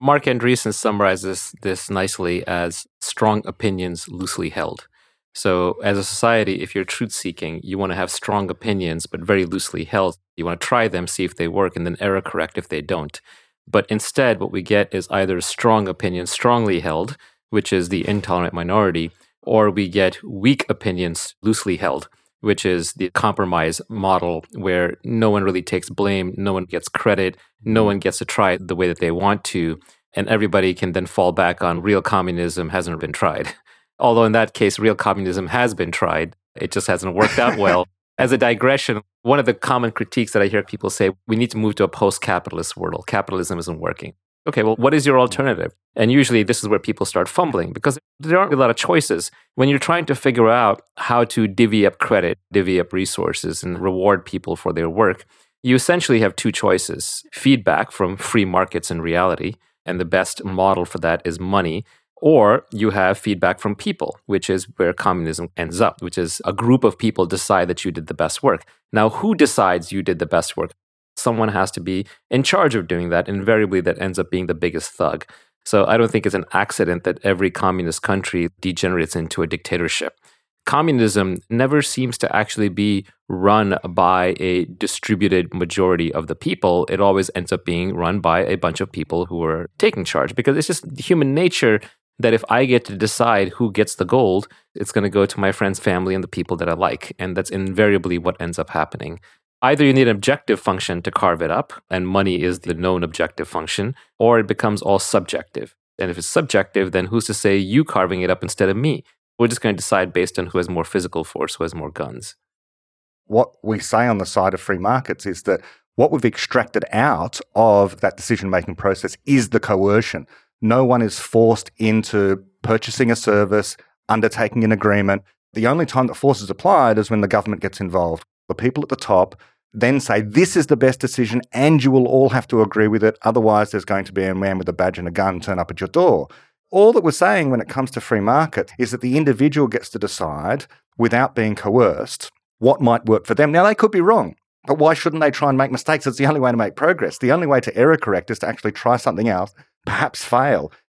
Mark Andreessen summarizes this nicely as strong opinions loosely held. So as a society, if you're truth seeking, you want to have strong opinions, but very loosely held. You want to try them, see if they work, and then error correct if they don't. But instead, what we get is either strong opinions strongly held, which is the intolerant minority, or we get weak opinions loosely held, which is the compromise model where no one really takes blame, no one gets credit, no one gets to try it the way that they want to, and everybody can then fall back on real communism hasn't been tried. Although in that case, real communism has been tried. It just hasn't worked out well. As a digression, one of the common critiques that I hear people say, we need to move to a post-capitalist world. Capitalism isn't working. Okay, well, what is your alternative? And usually this is where people start fumbling because there aren't a lot of choices. When you're trying to figure out how to divvy up credit, divvy up resources, and reward people for their work, you essentially have two choices. Feedback from free markets in reality, and the best model for that is money. Or you have feedback from people, which is where communism ends up, which is a group of people decide that you did the best work. Now, who decides you did the best work? Someone has to be in charge of doing that. Invariably, that ends up being the biggest thug. So I don't think it's an accident that every communist country degenerates into a dictatorship. Communism never seems to actually be run by a distributed majority of the people. It always ends up being run by a bunch of people who are taking charge because it's just human nature that if I get to decide who gets the gold, it's going to go to my friend's family and the people that I like. And that's invariably what ends up happening. Either you need an objective function to carve it up, and money is the known objective function, or it becomes all subjective. And if it's subjective, then who's to say you carving it up instead of me? We're just going to decide based on who has more physical force, who has more guns. What we say on the side of free markets is that what we've extracted out of that decision-making process is the coercion. No one is forced into purchasing a service, undertaking an agreement. The only time that force is applied is when the government gets involved. The people at the top then say, this is the best decision and you will all have to agree with it. Otherwise, there's going to be a man with a badge and a gun turn up at your door. All that we're saying when it comes to free market is that the individual gets to decide, without being coerced, what might work for them. Now, they could be wrong, but why shouldn't they try and make mistakes? It's the only way to make progress. The only way to error correct is to actually try something else, perhaps fail,